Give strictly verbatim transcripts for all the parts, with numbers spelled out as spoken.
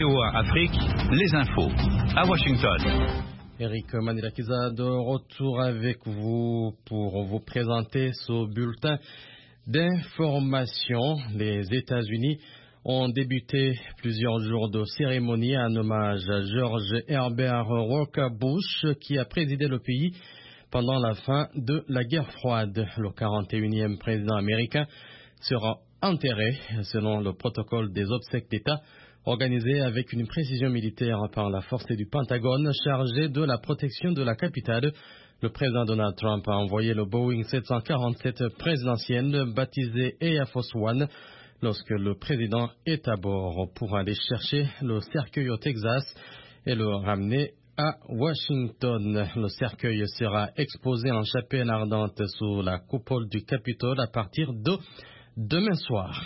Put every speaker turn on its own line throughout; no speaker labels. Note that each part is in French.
V O A Afrique, les infos, à Washington.
Eric Manilakiza de retour avec vous pour vous présenter ce bulletin d'information. Les États-Unis ont débuté plusieurs jours de cérémonie en hommage à George Herbert Walker Bush qui a présidé le pays pendant la fin de la guerre froide. Le quarante et unième président américain sera enterré selon le protocole des obsèques d'État organisé avec une précision militaire par la force du Pentagone chargée de la protection de la capitale. Le président Donald Trump a envoyé le Boeing sept cent quarante-sept présidentiel baptisé Air Force One lorsque le président est à bord pour aller chercher le cercueil au Texas et le ramener à Washington. Le cercueil sera exposé en chapelle ardente sous la coupole du Capitole à partir de demain soir.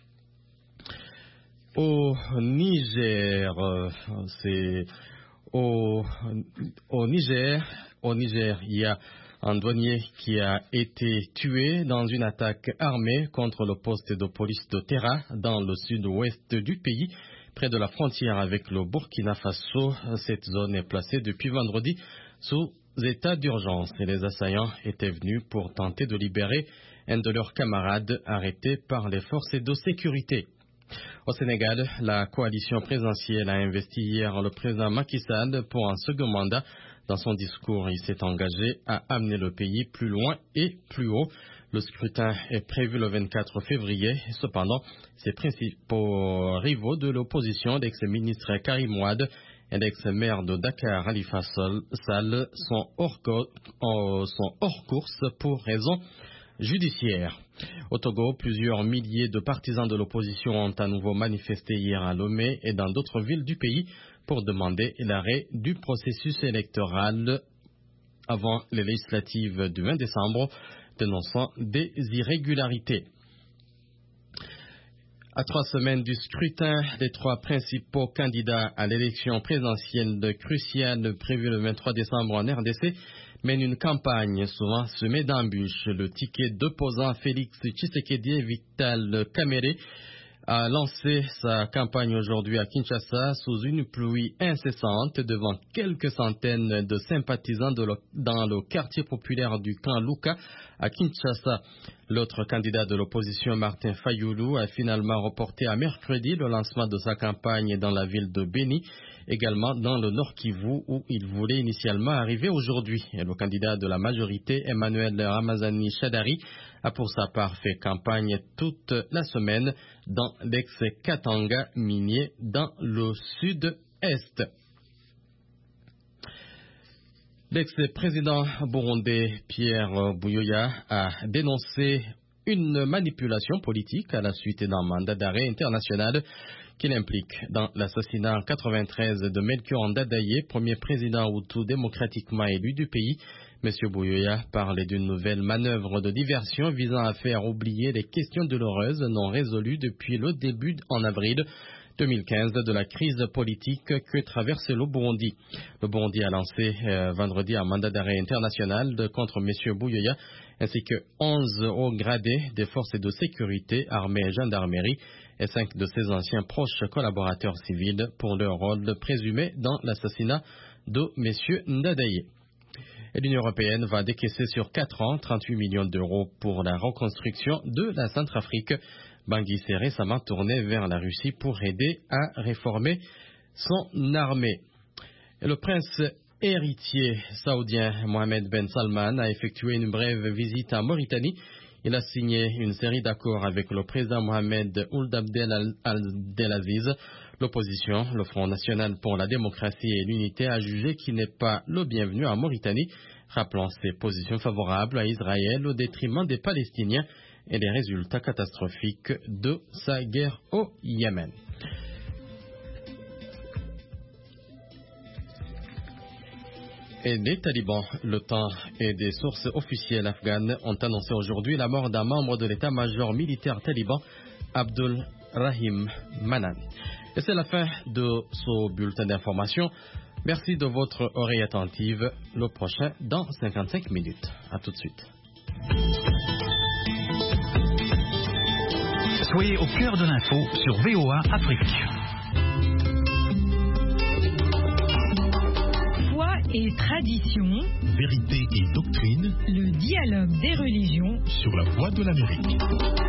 Au Niger, c'est au, au Niger, au Niger, il y a un douanier qui a été tué dans une attaque armée contre le poste de police de Terra dans le sud-ouest du pays, près de la frontière avec le Burkina Faso. Cette zone est placée depuis vendredi sous état d'urgence et les assaillants étaient venus pour tenter de libérer un de leurs camarades arrêté par les forces de sécurité. Au Sénégal, la coalition présidentielle a investi hier le président Macky Sall pour un second mandat. Dans son discours, il s'est engagé à amener le pays plus loin et plus haut. Le scrutin est prévu le vingt-quatre février. Cependant, ses principaux rivaux de l'opposition, l'ex-ministre Karim Wade et l'ex-maire de Dakar, Khalifa Sall, sont hors, sont hors course pour raison judiciaire. Au Togo, plusieurs milliers de partisans de l'opposition ont à nouveau manifesté hier à Lomé et dans d'autres villes du pays pour demander l'arrêt du processus électoral avant les législatives du vingt décembre, dénonçant des irrégularités. À trois semaines du scrutin, les trois principaux candidats à l'élection présidentielle cruciale prévue le vingt-trois décembre en R D C mènent une campagne souvent semée d'embûches. Le ticket d'opposant Félix Tshisekedi et Vital Kamerhe a lancé sa campagne aujourd'hui à Kinshasa sous une pluie incessante devant quelques centaines de sympathisants de le, dans le quartier populaire du camp Luka à Kinshasa. L'autre candidat de l'opposition, Martin Fayoulou, a finalement reporté à mercredi le lancement de sa campagne dans la ville de Beni, également dans le Nord Kivu où il voulait initialement arriver aujourd'hui. Et le candidat de la majorité, Emmanuel Ramazani Chadari, a pour sa part fait campagne toute la semaine dans l'ex-Katanga minier dans le sud-est. L'ex-président burundais Pierre Buyoya a dénoncé une manipulation politique à la suite d'un mandat d'arrêt international qui l'implique dans l'assassinat en quatre-vingt-treize de Melchior Ndadaye, premier président hutu démocratiquement élu du pays. M. Buyoya parlait d'une nouvelle manœuvre de diversion visant à faire oublier les questions douloureuses non résolues depuis le début en avril deux mille quinze de la crise politique que traverse le Burundi. Le Burundi a lancé euh, vendredi un mandat d'arrêt international de, contre M. Buyoya ainsi que onze hauts gradés des forces de sécurité, armée et gendarmerie et cinq de ses anciens proches collaborateurs civils pour leur rôle présumé dans l'assassinat de M. Ndadaye. Et l'Union européenne va décaisser sur quatre ans trente-huit millions d'euros pour la reconstruction de la Centrafrique. Bangui s'est récemment tourné vers la Russie pour aider à réformer son armée. Et le prince héritier saoudien Mohammed Ben Salman a effectué une brève visite en Mauritanie. Il a signé une série d'accords avec le président Mohamed Ould Abdel Abdelaziz. L'opposition, le Front national pour la démocratie et l'unité, a jugé qu'il n'est pas le bienvenu en Mauritanie, rappelant ses positions favorables à Israël au détriment des Palestiniens et les résultats catastrophiques de sa guerre au Yémen. Et les talibans, le temps et des sources officielles afghanes ont annoncé aujourd'hui la mort d'un membre de l'état-major militaire taliban, Abdul Rahim Manan. Et c'est la fin de ce bulletin d'information. Merci de votre oreille attentive. Le prochain dans cinquante-cinq minutes. À tout de suite.
Soyez au cœur de l'info sur V O A Afrique.
tradition,
vérité et doctrine,
le dialogue des religions
sur la Voix de l'Amérique.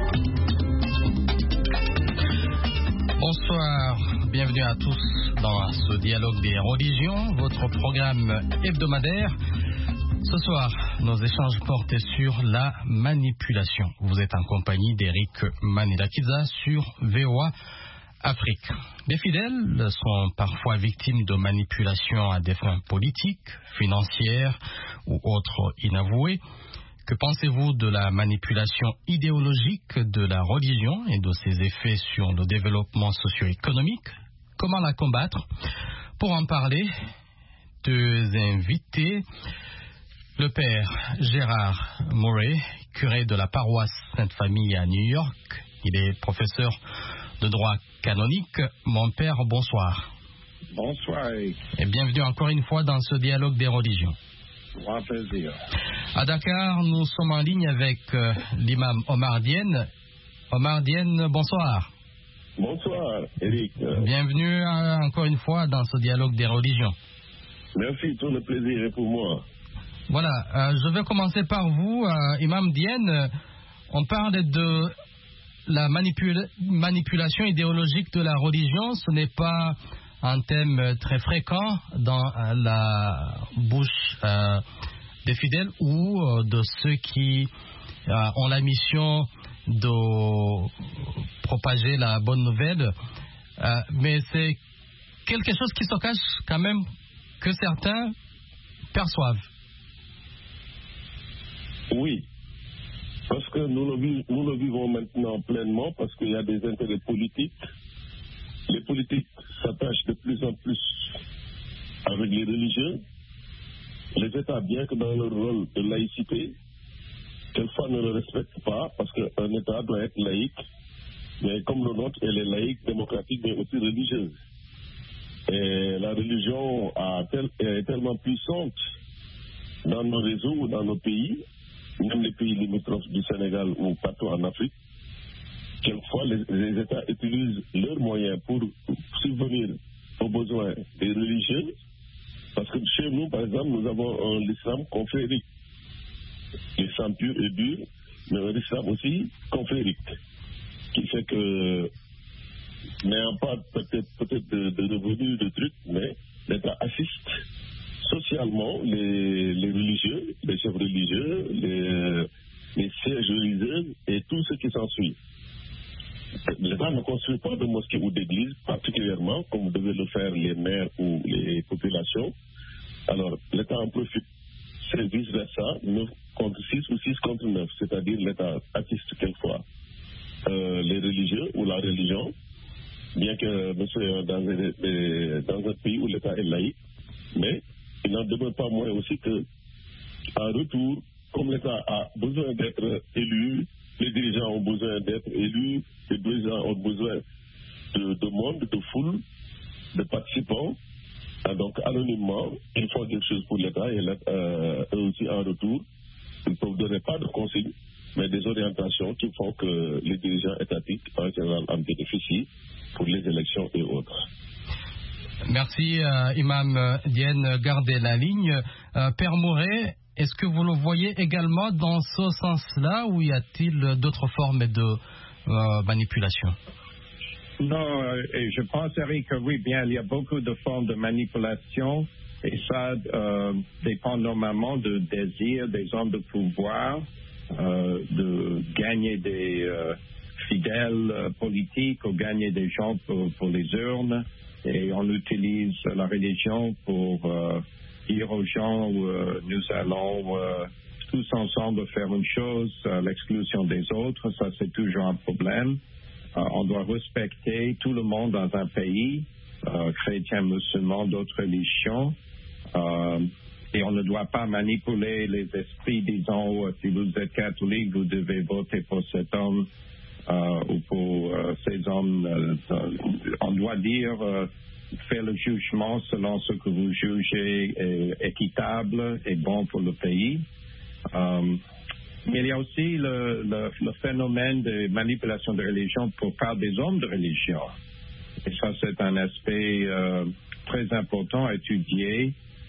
Bonsoir, bienvenue à tous dans ce dialogue des religions, votre programme hebdomadaire. Ce soir, nos échanges portent sur la manipulation. Vous êtes en compagnie d'Eric Manilakiza sur V O A Afrique. Les fidèles sont parfois victimes de manipulations à des fins politiques, financières ou autres inavouées. Que pensez-vous de la manipulation idéologique de la religion et de ses effets sur le développement socio-économique? Comment la combattre? Pour en parler, deux invités. Le père Gérard Murray, curé de la paroisse Sainte-Famille à New York. Il est professeur de droit canonique. Mon père, bonsoir.
Bonsoir.
Et bienvenue encore une fois dans ce dialogue des religions.
Grand plaisir.
À Dakar, nous sommes en ligne avec euh, l'imam Omar Diène. Omar Diène, bonsoir.
Bonsoir, Eric.
Bienvenue euh, encore une fois dans ce dialogue des religions.
Merci, tout le plaisir est pour moi.
Voilà, euh, je vais commencer par vous, euh, imam Diène. On parle de la manipula- manipulation idéologique de la religion. Ce n'est pas un thème très fréquent dans euh, la bouche euh, des fidèles ou euh, de ceux qui euh, ont la mission de propager la bonne nouvelle. Euh, mais c'est quelque chose qui se cache quand même que certains perçoivent.
Oui, parce que nous le, vi- nous le vivons maintenant pleinement, parce qu'il y a des intérêts politiques. Les politiques s'attachent de plus en plus avec les religieux. Les États, bien que dans leur rôle de laïcité, quelquefois ne le respectent pas, parce qu'un État doit être laïque, mais comme le nôtre, elle est laïque, démocratique, mais aussi religieuse. Et la religion a tel- est tellement puissante dans nos réseaux ou dans nos pays, même les pays limitrophes du Sénégal ou partout en Afrique, quelquefois les, les États utilisent leurs moyens pour subvenir aux besoins des religieux, parce que chez nous, par exemple, nous avons un l'islam confrérique, l'islam pur et dur, mais un islam aussi confrérique, qui fait que, n'ayant pas peut-être, peut-être de, de revenus, de trucs, mais l'État assiste socialement les, les religieux, les chefs religieux, les, les sièges religieux et tout ce qui s'ensuit. L'État ne construit pas de mosquées ou d'églises, particulièrement, comme devaient le faire les maires ou les populations. Alors, l'État en profite. C'est vice-versa, neuf contre six ou six contre neuf, c'est-à-dire l'État assiste quelquefois euh, les religieux ou la religion, bien que nous soyons dans un, dans un pays où l'État est laïque, mais il n'en demeure pas moins aussi que, en retour, comme l'État a besoin d'être élu, les dirigeants ont besoin d'être élus, les dirigeants ont besoin de, de monde, de foule, de participants. Et donc, anonymement, ils font quelque chose pour l'État et l'État, euh, eux aussi, en retour, ils ne peuvent donner pas de consignes, mais des orientations qui font que les dirigeants étatiques, en général, en bénéficient pour les élections et autres.
Merci, euh, Imam Diène, gardez la ligne. Euh, Père Mouret, est-ce que vous le voyez également dans ce sens-là ou y a-t-il d'autres formes de euh, manipulation?
Non, euh, et je pense, Eric, que oui, bien, il y a beaucoup de formes de manipulation et ça euh, dépend normalement du désir des hommes de pouvoir euh, de gagner des euh, fidèles euh, politiques ou gagner des gens pour, pour les urnes. Et on utilise la religion pour euh, dire aux gens euh, nous allons euh, tous ensemble faire une chose à l'exclusion des autres. Ça, c'est toujours un problème. Euh, on doit respecter tout le monde dans un pays, euh, chrétiens, musulmans, d'autres religions. Euh, et on ne doit pas manipuler les esprits, disons, euh, si vous êtes catholique, vous devez voter pour cet homme. Euh, ou pour euh, ces hommes, euh, on doit dire, euh, faire le jugement selon ce que vous jugez est équitable et bon pour le pays. Euh, mais il y a aussi le, le, le phénomène de manipulation de religion pour part des hommes de religion. Et ça, c'est un aspect euh, très important à étudier.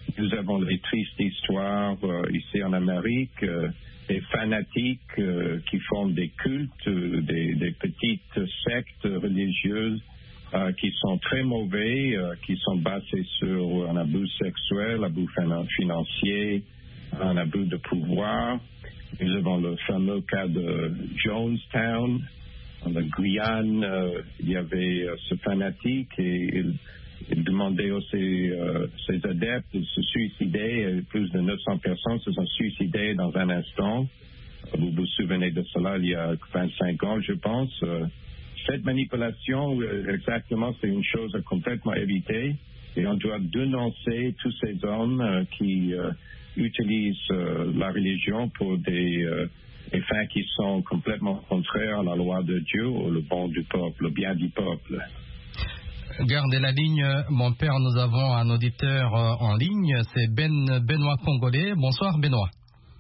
nous avons les tristes histoires euh, ici en Amérique, euh, des fanatiques euh, qui font des cultes, euh, des, des petites sectes religieuses euh, qui sont très mauvais, euh, qui sont basées sur un abus sexuel, abus financier, un abus de pouvoir. Nous avons le fameux cas de Jonestown, en Guyane. Euh, il y avait euh, ce fanatique et il, il demandait à ses, euh, ses adeptes de se suicider. Plus de neuf cents personnes se sont suicidées dans un instant. Vous vous souvenez de cela il y a vingt-cinq ans, je pense. Euh, cette manipulation, euh, exactement, c'est une chose à complètement éviter. Et on doit dénoncer tous ces hommes euh, qui euh, utilisent euh, la religion pour des, euh, des fins qui sont complètement contraires à la loi de Dieu ou le bon du peuple, le bien du peuple.
Gardez la ligne, mon père, nous avons un auditeur euh, en ligne, c'est Ben Benoît Congolais. Bonsoir Benoît.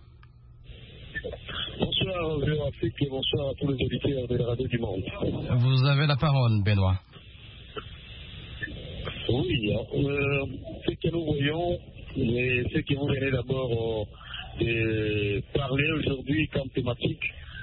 Bonsoir Véo Afrique et bonsoir à tous les auditeurs de la radio du monde.
Vous avez la parole Benoît.
Oui, euh, ce que nous voyons, et ce que vous venez d'abord euh, de parler aujourd'hui comme thématique,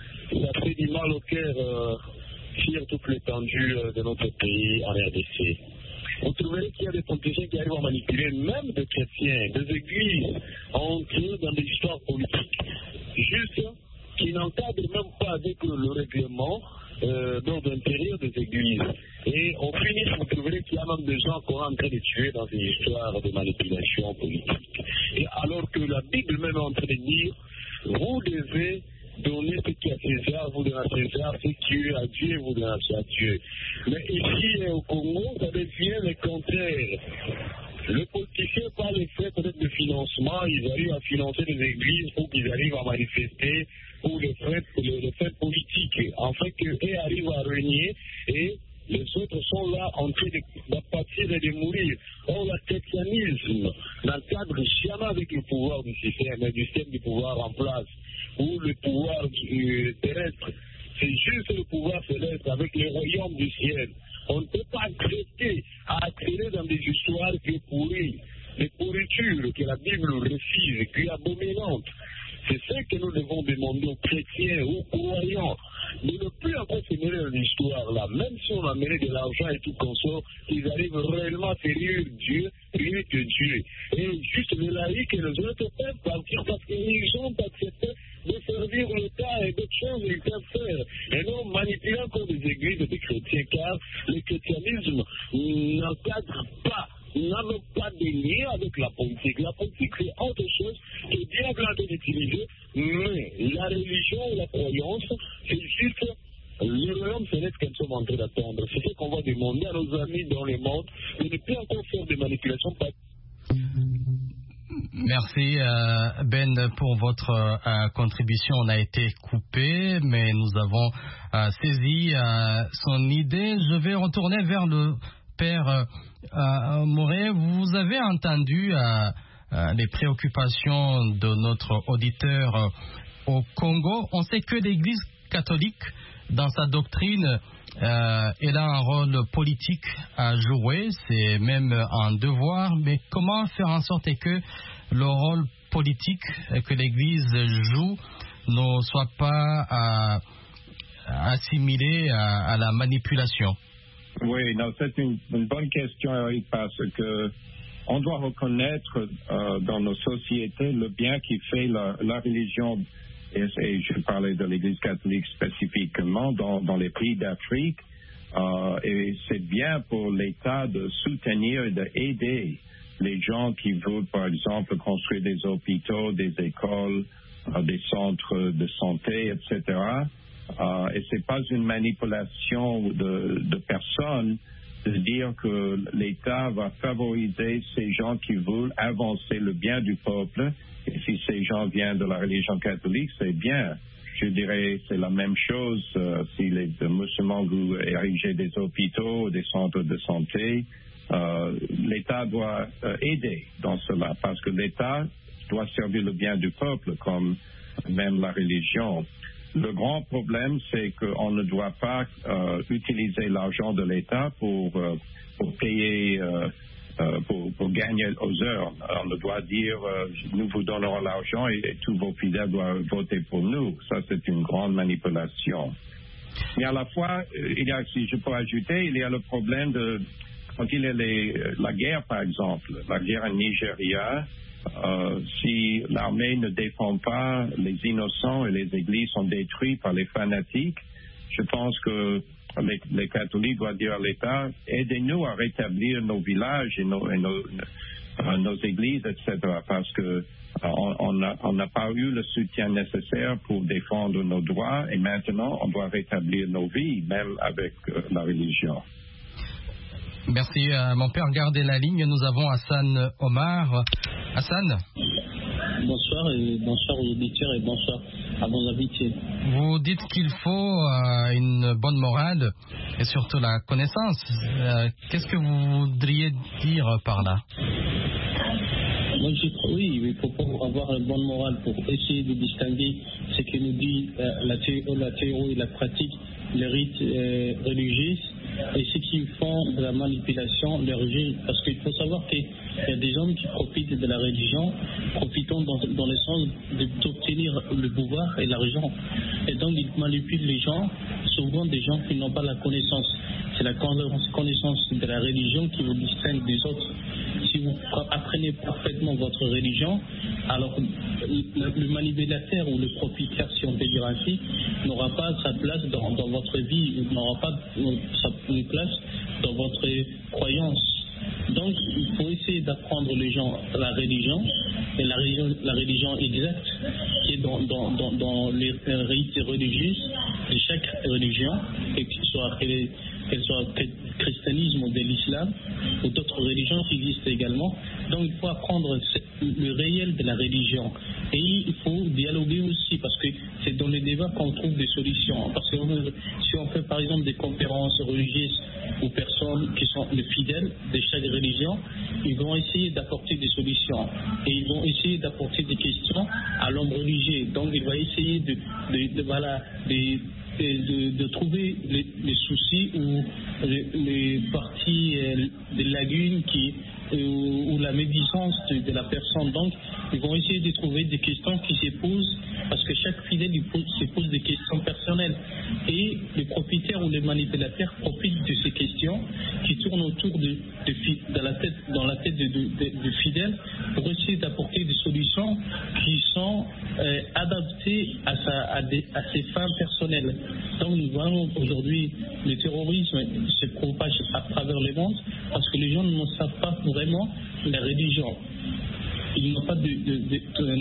ça fait du mal au cœur euh, sur toute l'étendue euh, de notre pays en R D C. Vous trouverez qu'il y a des politiciens qui arrivent à manipuler même des chrétiens, des églises, entrées dans des histoires politiques, juste qui n'encadrent même pas avec le règlement euh, d'ordre intérieur des églises. Et au finish, vous trouverez qu'il y a même des gens qu'on est en train de tuer dans ces histoires de manipulation politique. Et alors que la Bible même est en train de dire, vous devez donner ce qui est à César, vous donnez à César, ce qui est à Dieu, vous donnez à Dieu. Mais ici, au Congo, ça devient le contraire. Le politicien, par les faits peut-être de financement, ils arrivent à financer des églises pour qu'ils arrivent à manifester pour les faits, les, les faits politiques. En fait, qu'eux arrivent à régner et les autres sont là en train d'apatir et de mourir. Or, le chrétianisme n'encadre jamais avec le pouvoir du système, mais du système du pouvoir en place, ou le pouvoir du, euh, terrestre. C'est juste le pouvoir céleste avec le royaume du ciel. On ne peut pas accepter à accéder dans des histoires qui sont pourries, des pourritures que la Bible refuse, qui est abominante. C'est ce que nous devons demander aux chrétiens, aux croyants, de ne plus encore se mêler dans l'histoire là, même si on a mêlé de l'argent et tout comme ça, qu'ils arrivent réellement à servir Dieu, rien que Dieu. Et juste les laïcs et les autres peuvent partir parce qu'ils ont accepté de servir l'État et d'autres choses ils peuvent faire. Et non manipuler encore des églises et des chrétiens, car le chrétianisme n'encadre pas, n'a même pas de lien avec la politique. La politique, c'est autre chose que Dieu a train d'utiliser, mais la religion ou la croyance, c'est juste le royaume céleste que nous sommes en train d'attendre. C'est ce qu'on va demander à nos amis dans le monde, de ne plus encore faire des manipulations.
Merci euh, Ben pour votre euh, contribution. On a été coupé, mais nous avons euh, saisi euh, son idée. Je vais retourner vers le père euh, euh, Moret. Vous avez entendu euh, euh, les préoccupations de notre auditeur euh, au Congo. On sait que l'Église catholique, dans sa doctrine, euh, elle a un rôle politique à jouer. C'est même un devoir. Mais comment faire en sorte que le rôle politique que l'Église joue ne soit pas euh, assimilé à, à la manipulation?
Oui, non, c'est une, une bonne question, Eric, parce que on doit reconnaître euh, dans nos sociétés le bien qui fait la, la religion, et, et je parlais de l'Église catholique spécifiquement dans, dans les pays d'Afrique, euh, et c'est bien pour l'État de soutenir et d'aider les gens qui veulent, par exemple, construire des hôpitaux, des écoles, euh, des centres de santé, et cetera. Euh, et c'est pas une manipulation de, de personnes de dire que l'État va favoriser ces gens qui veulent avancer le bien du peuple. Et si ces gens viennent de la religion catholique, c'est bien. Je dirais c'est la même chose euh, si les musulmans veulent ériger des hôpitaux, des centres de santé. Euh, L'État doit euh, aider dans cela parce que l'État doit servir le bien du peuple comme même la religion. Le grand problème, c'est qu'on ne doit pas euh, utiliser l'argent de l'État pour, euh, pour payer, euh, euh, pour, pour gagner aux heures. On ne doit dire euh, nous vous donnerons l'argent et, et tous vos fidèles doivent voter pour nous. Ça, c'est une grande manipulation. Mais à la fois, euh, il y a, si je peux ajouter, il y a le problème de quand il y a les, la guerre, par exemple, la guerre en Nigeria. Euh, si l'armée ne défend pas les innocents et les églises sont détruites par les fanatiques, je pense que les, les catholiques doivent dire à l'État, aidez-nous à rétablir nos villages et nos, et nos, euh, nos églises, et cetera. Parce que euh, on n'a on pas eu le soutien nécessaire pour défendre nos droits et maintenant on doit rétablir nos vies, même avec euh, la religion.
Merci, euh, mon père. Gardez la ligne. Nous avons Hassan Omar. Hassan.
Bonsoir et bonsoir aux auditeurs et bonsoir à vos invités.
Vous dites qu'il faut euh, une bonne morale et surtout la connaissance. Euh, qu'est-ce que vous voudriez dire par là?
Moi, je crois, oui, il faut pas avoir une bonne morale pour essayer de distinguer ce que nous dit euh, la, thé- la théorie et la pratique, les rites euh, religieux, et ceux qui font de la manipulation, les religieux. Parce qu'il faut savoir qu'il y a des hommes qui profitent de la religion, profitant dans, dans le sens de- d'obtenir le pouvoir et l'argent. Et donc, ils manipulent les gens, souvent des gens qui n'ont pas la connaissance. C'est la connaissance de la religion qui vous distingue des autres. Si vous apprenez parfaitement votre religion, alors le, le manipulateur ou le propriétaire, si on peut dire ainsi, n'aura pas sa place dans, dans votre vie, n'aura pas sa une place dans votre croyance. Donc, il faut essayer d'apprendre les gens la religion, et la religion, la religion exacte, qui est dans, dans, dans, dans les rites religieux de chaque religion, et qu'il soit qu'elle soit le christianisme ou de l'islam, ou d'autres religions qui existent également. Donc il faut apprendre le réel de la religion. Et il faut dialoguer aussi, parce que c'est dans les débats qu'on trouve des solutions. Parce que si on fait par exemple des conférences religieuses aux personnes qui sont les fidèles de chaque religion, ils vont essayer d'apporter des solutions. Et ils vont essayer d'apporter des questions à l'homme religieux. Donc il va essayer de, de, de, voilà, de De, de trouver les, les soucis ou les, les parties, euh, des lagunes qui, euh, ou la médisance de, de la personne. Donc, ils vont essayer de trouver des questions qui se posent, parce que chaque fidèle il pose, se pose des questions personnelles. Et les propriétaires ou les manipulateurs profitent de ces questions qui tournent autour de, de, de la tête, dans la tête de, de, de, de fidèles, pour essayer d'apporter des solutions qui sont euh, adaptées à, sa, à, des, à ses fins personnelles. Donc nous voyons aujourd'hui le terrorisme se propage à travers le monde parce que les gens ne savent pas vraiment la religion. Ils n'ont pas de, de, de,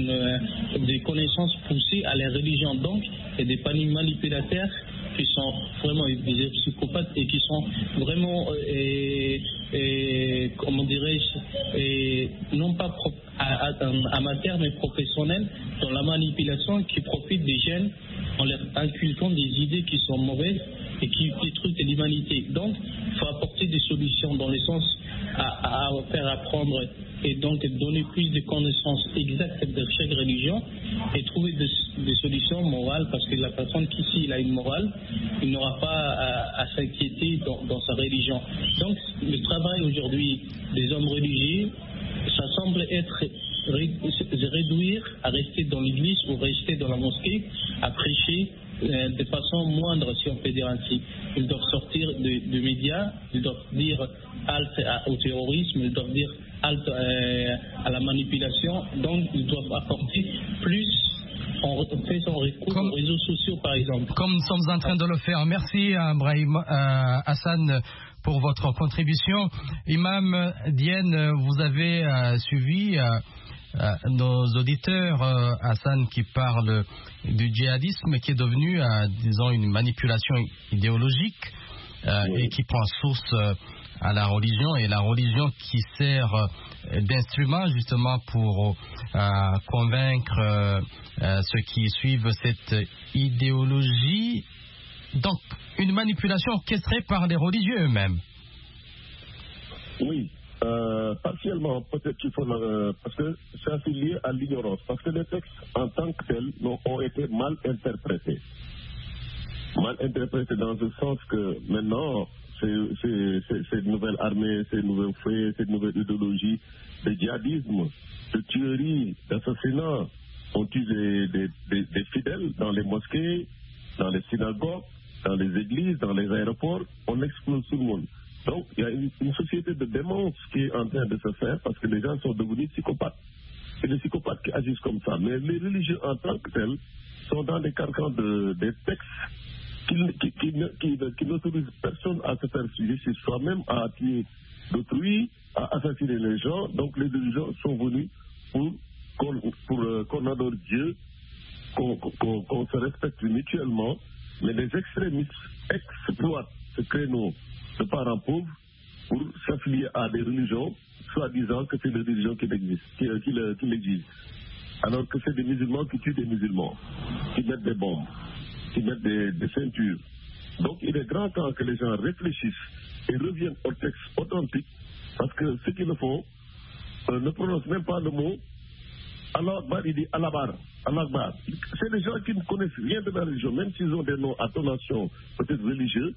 de, de connaissances poussées à la religion. Donc, il y a des manipulateurs qui sont vraiment des psychopathes et qui sont vraiment, euh, euh, comment dirais-je, euh, non pas pro- à, à, amateurs mais professionnels dans la manipulation, qui profitent des jeunes en leur inculquant des idées qui sont mauvaises et qui détruisent l'humanité. Donc, il faut apporter des solutions dans le sens à, à faire apprendre et donc donner plus de connaissances exactes de chaque religion et trouver des, des solutions morales, parce que la personne qui, s'il a une morale, il n'aura pas à, à s'inquiéter dans, dans sa religion. Donc, le travail aujourd'hui des hommes religieux, ça semble être se réduire à rester dans l'église ou rester dans la mosquée, à prêcher euh, de façon moindre, si on peut dire ainsi. Ils doivent sortir des de médias, ils doivent dire halte à, au terrorisme, ils doivent dire halte euh, à la manipulation. Donc, ils doivent apporter plus en faisant recours comme, aux réseaux sociaux, par exemple.
Comme nous sommes en train de le faire. Merci, Brahim euh, Hassan, pour votre contribution. Imam Diène, vous avez euh, suivi euh, euh, nos auditeurs, euh, Hassan, qui parle du djihadisme, qui est devenu, euh, disons, une manipulation idéologique euh, oui. et qui prend source euh, à la religion, et la religion qui sert euh, d'instrument justement pour euh, convaincre euh, euh, ceux qui suivent cette idéologie. Donc, une manipulation orchestrée par les religieux eux-mêmes.
Oui, euh, partiellement, peut-être qu'il faut... Euh, parce que c'est assez lié à l'ignorance. Parce que les textes, en tant que tels, ont été mal interprétés. Mal interprétés dans le sens que, maintenant, ces, ces, ces, ces nouvelles armées, ces nouveaux faits, ces nouvelles idéologies de djihadisme, de tueries, d'assassinats. On tue des, des, des, des fidèles dans les mosquées, dans les synagogues, dans les églises, dans les aéroports. On explose tout le monde. Donc, il y a une, une société de démence qui est en train de se faire parce que les gens sont devenus psychopathes. C'est les psychopathes qui agissent comme ça. Mais les religieux en tant que tels sont dans des carcans de, des textes qui, qui, qui, qui, qui n'autorisent personne à se faire sujet sur soi-même, à tuer d'autrui, à assassiner les gens. Donc, les religieux sont venus pour qu'on, pour, euh, qu'on adore Dieu, qu'on, qu'on, qu'on se respecte mutuellement. Mais les extrémistes exploitent ce créneau de parents pauvres pour s'affilier à des religions, soi-disant que c'est les religions qui l'existent, qui, qui, qui l'existent. Alors que c'est des musulmans qui tuent des musulmans, qui mettent des bombes, qui mettent des, des ceintures. Donc il est grand temps que les gens réfléchissent et reviennent au texte authentique, parce que ceux qui le font euh, ne prononcent même pas le mot Allah Akbar, il dit Allah Akbar, Allah Akbar. C'est des gens qui ne connaissent rien de la religion, même s'ils ont des noms à tonation peut-être religieux,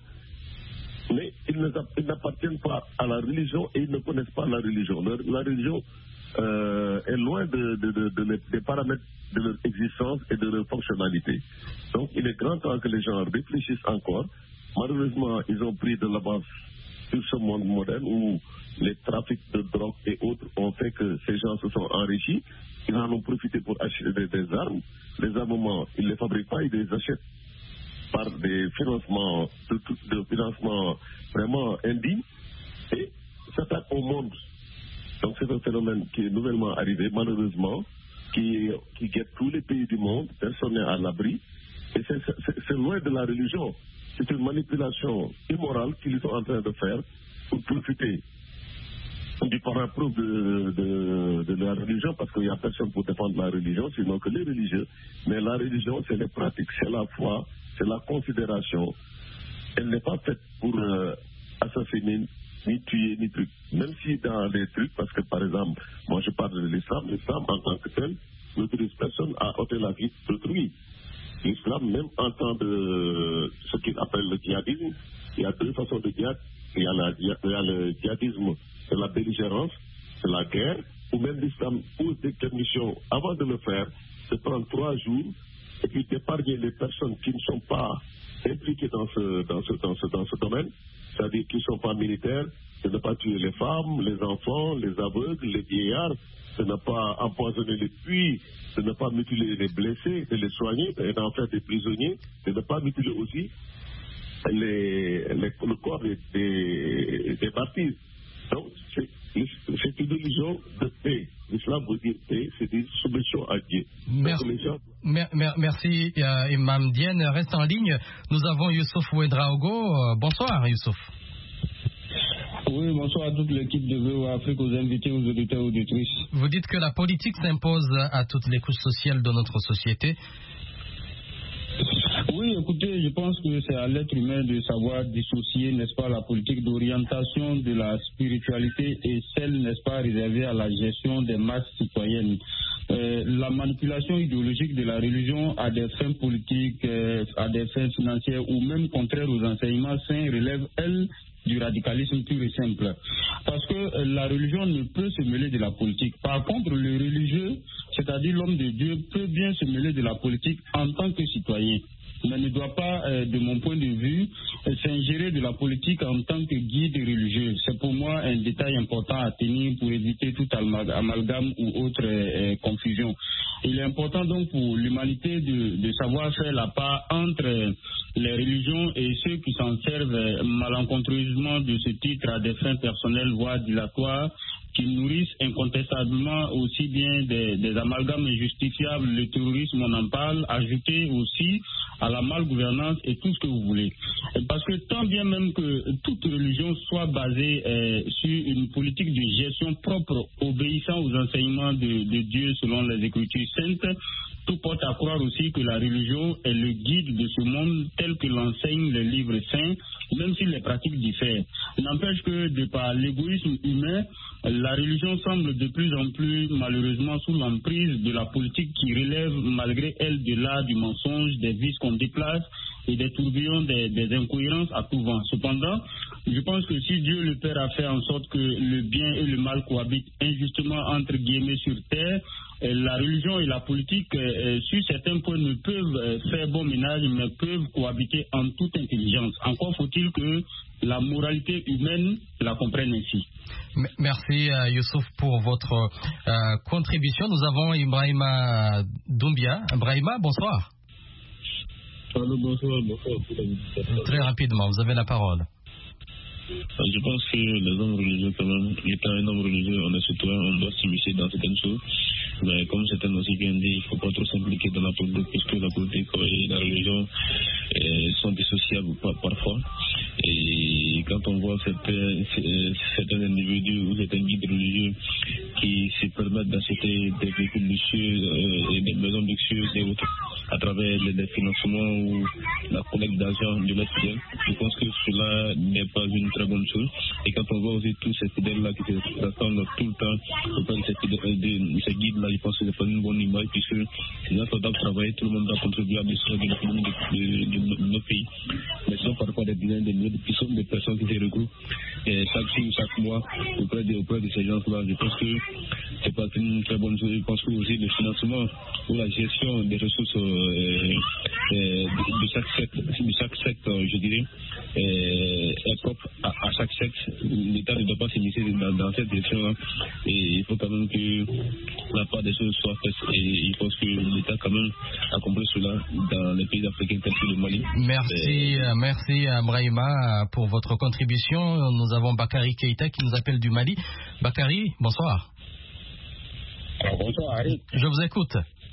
mais ils, ne, ils n'appartiennent pas à la religion et ils ne connaissent pas la religion. La, la religion euh, est loin de, de, de, de les, des paramètres de leur existence et de leur fonctionnalité. Donc il est grand temps que les gens réfléchissent encore. Malheureusement, ils ont pris de l'avance sur ce monde moderne où les trafics de drogue et autres ont fait que ces gens se sont enrichis. Ils en ont profité pour acheter des, des armes. Les armements, ils ne les fabriquent pas, ils les achètent par des financements, de, de financements vraiment indignes et s'attaquent au monde. Donc c'est un phénomène qui est nouvellement arrivé, malheureusement, qui, qui guette tous les pays du monde, personne n'est à l'abri. Et c'est, c'est, c'est loin de la religion. C'est une manipulation immorale qu'ils sont en train de faire pour profiter du parent preuve de, de, de la religion, parce qu'il n'y a personne pour défendre la religion, sinon que les religieux. Mais la religion, c'est les pratiques, c'est la foi, c'est la considération. Elle n'est pas faite pour euh, assassiner, ni tuer, ni truc. Même si dans les trucs, parce que par exemple, moi je parle de l'islam, l'islam en tant que tel n'autorise personne à ôter la vie d'autrui. L'islam, même en temps de ce qu'il appelle le djihadisme, il y a deux façons de djihad. Il y a, la, il y a le djihadisme, c'est la belligérance, c'est la guerre, ou même l'islam pose des conditions avant de le faire, de prendre trois jours et puis d'épargner les personnes qui ne sont pas impliquées dans ce, dans ce, dans ce, dans ce domaine, c'est-à-dire qui ne sont pas militaires, de ne pas tuer les femmes, les enfants, les aveugles, les vieillards, de ne pas empoisonner les puits, de ne pas mutiler les blessés, de les soigner, et d'en faire des prisonniers, de ne pas mutiler aussi les, les, le corps des, des, des martyrs. Donc, c'est, c'est une religion de paix. L'islam veut dire paix, c'est une soumission à Dieu.
Merci, gens... mer, mer, merci euh, Imam Diène. Reste en ligne. Nous avons Youssouf Ouedraogo. Euh, bonsoir, Youssouf.
Oui, bonsoir à toute l'équipe de V O A Afrique, aux invités, aux auditeurs, aux auditrices.
Vous dites que la politique s'impose à toutes les couches sociales de notre société.
Oui, écoutez, je pense que c'est à l'être humain de savoir dissocier, n'est-ce pas, la politique d'orientation de la spiritualité et celle, n'est-ce pas, réservée à la gestion des masses citoyennes. Euh, la manipulation idéologique de la religion à des fins politiques, euh, à des fins financières ou même contraires aux enseignements saints relève, elle, du radicalisme pur et simple. Parce que euh, la religion ne peut se mêler de la politique. Par contre, le religieux, c'est-à-dire l'homme de Dieu, peut bien se mêler de la politique en tant que citoyen, mais ne doit pas, euh, de mon point de vue, euh, s'ingérer de la politique en tant que guide religieux. C'est pour moi un détail important à tenir pour éviter tout amalgame ou autre euh, confusion. Il est important donc pour l'humanité de, de savoir faire la part entre les religions et ceux qui s'en servent malencontreusement de ce titre à des fins personnelles, voire dilatoires, qui nourrissent incontestablement aussi bien des, des amalgames injustifiables, le terrorisme, on en parle, ajouté aussi à la malgouvernance et tout ce que vous voulez. Parce que tant bien même que toute religion soit basée euh, sur une politique de gestion propre, obéissant aux enseignements de, de Dieu selon les Écritures saintes, tout porte à croire aussi que la religion est le guide de ce monde tel que l'enseignent les livres saints, même si les pratiques diffèrent. N'empêche que de par l'égoïsme humain, la religion semble de plus en plus malheureusement sous l'emprise de la politique qui relève malgré elle de l'art du mensonge, des vices qu'on déplace et des tourbillons, des, des incohérences à tout vent. Cependant, je pense que si Dieu le Père a fait en sorte que le bien et le mal cohabitent injustement entre guillemets sur terre, la religion et la politique, euh, sur certains points, ne peuvent euh, faire bon ménage, mais peuvent cohabiter en toute intelligence. Encore faut-il que la moralité humaine la comprenne ainsi.
Merci euh, Youssouf pour votre euh, contribution. Nous avons Ibrahima Doumbia. Ibrahima, bonsoir.
Allô, bonsoir, bonsoir.
Très rapidement, vous avez la parole.
Je pense que les hommes religieux, quand même, étant un homme religieux, on est citoyen, on doit s'immiscer dans certaines choses. Mais comme certains aussi viennent dire, il ne faut pas trop s'impliquer dans la politique, puisque la politique et la religion euh, sont dissociables par, parfois. Et quand on voit certains, certains individus ou certains guides religieux qui se permettent d'acheter des véhicules luxueux euh, et des maisons luxueuses et autres à travers les, les financements ou la collecte d'argent de leur fidèles, je pense que cela n'est pas une très bonne chose. Et quand on voit aussi tous ces fidèles-là qui se rassemblent tout le temps auprès de ces, fidèles, de ces guides-là, je pense que c'est pas une bonne image, puisque ces gens doivent travailler, tout le monde doit contribuer à l'histoire de l'économie de, de, de, de nos pays. Mais ce sont parfois des dizaines de milliers, qui sont des personnes qui se regroupent et chaque jour, chaque mois auprès de, auprès de ces gens-là. Je pense que c'est pas une très bonne chose. Je pense que aussi le financement ou la gestion des ressources euh, euh, de, de chaque secte, de chaque secte, je dirais, euh, est propre à, à chaque secte. L'État ne doit pas s'initier dans, dans cette direction-là. Et il faut quand même que la part des choses soit faite. Et je pense que l'État quand même a compris cela dans les pays africains tels que le Mali.
Merci, euh, merci Brahima pour votre contribution. Nous avons Bakary Keïta qui nous appelle du Mali. Bakary, bonsoir.
Bonsoir, Harry.
Je vous écoute.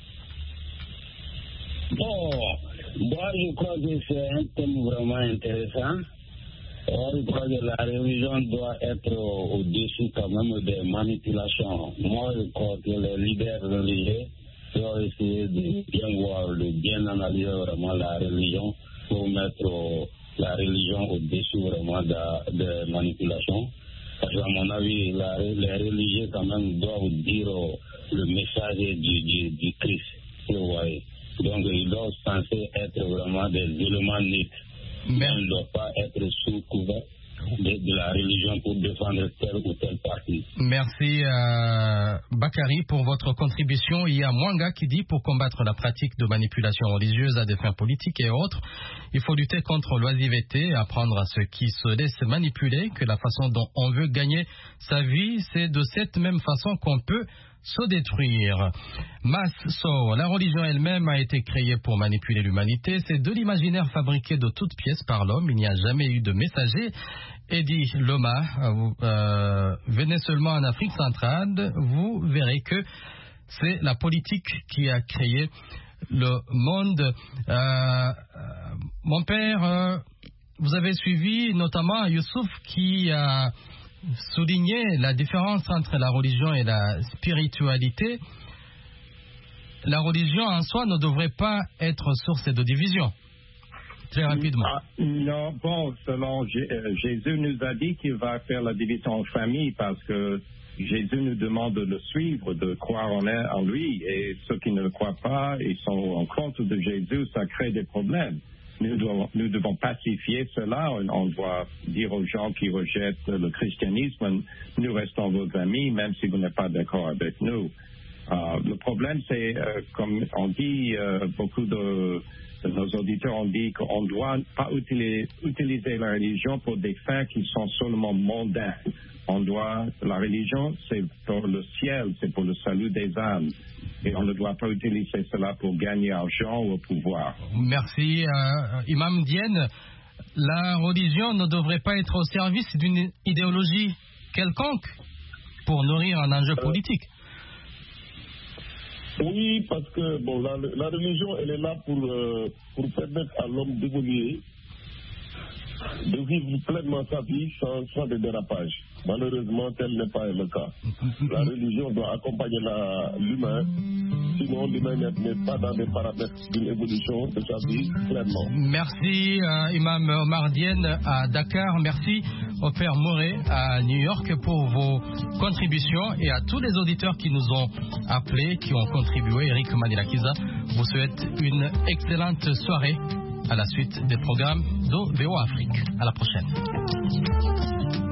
Bon, moi je crois que c'est un thème vraiment intéressant. Je crois que la religion doit être au-dessus quand même des manipulations. Moi je crois que les leaders religieux doivent essayer de bien voir, de bien analyser vraiment la religion pour mettre la religion au-dessus vraiment des manipulations. Parce qu'à mon avis, la, les religieux quand même doivent dire le message du, du, du Christ, vous voyez. Donc ils doivent censés être vraiment des éléments neutres. Mais ils ne doivent pas être sous couvert de, de la religion pour défendre tel ou tel parti.
Merci euh, Bakary pour votre contribution. Il y a Mwanga qui dit pour combattre la pratique de manipulation religieuse à des fins politiques et autres, il faut lutter contre l'oisiveté, apprendre à ceux qui se laissent manipuler que la façon dont on veut gagner sa vie, c'est de cette même façon qu'on peut se détruire. Mas So, la religion elle-même a été créée pour manipuler l'humanité. C'est de l'imaginaire fabriqué de toutes pièces par l'homme. Il n'y a jamais eu de messager. Eddie Loma, euh, euh, venez seulement en Afrique centrale, vous verrez que c'est la politique qui a créé le monde. Euh, euh, mon père, euh, vous avez suivi notamment Youssouf qui a souligné la différence entre la religion et la spiritualité. La religion en soi ne devrait pas être source de division. Très rapidement.
Ah, non, bon, selon J- euh, Jésus nous a dit qu'il va faire la division en famille parce que Jésus nous demande de le suivre, de croire en, en lui. Et ceux qui ne le croient pas, ils sont en contre de Jésus, ça crée des problèmes. Nous devons, nous devons pacifier cela. On doit dire aux gens qui rejettent le christianisme, nous restons vos amis, même si vous n'êtes pas d'accord avec nous. Uh, le problème, c'est, euh, comme on dit, euh, beaucoup de, de nos auditeurs ont dit qu'on ne doit pas utiliser, utiliser la religion pour des fins qui sont seulement mondaines. On doit, la religion, c'est pour le ciel, c'est pour le salut des âmes. Et on ne doit pas utiliser cela pour gagner argent ou pouvoir.
Merci, euh, Imam Diène. La religion ne devrait pas être au service d'une idéologie quelconque pour nourrir un enjeu politique.
Oui, parce que bon, la, la religion, elle est là pour, euh, pour permettre à l'homme d'évoluer, de vivre pleinement sa vie sans, sans des dérapages. Malheureusement, tel n'est pas le cas. La religion doit accompagner la, l'humain, sinon l'humain n'est pas dans des paramètres d'une évolution de sa vie pleinement.
Merci euh, Imam Omar Diène à Dakar, merci au Père Moré à New York pour vos contributions et à tous les auditeurs qui nous ont appelés, qui ont contribué. Eric Manilakiza vous souhaite une excellente soirée. à la suite des programmes de V O Afrique. À la prochaine.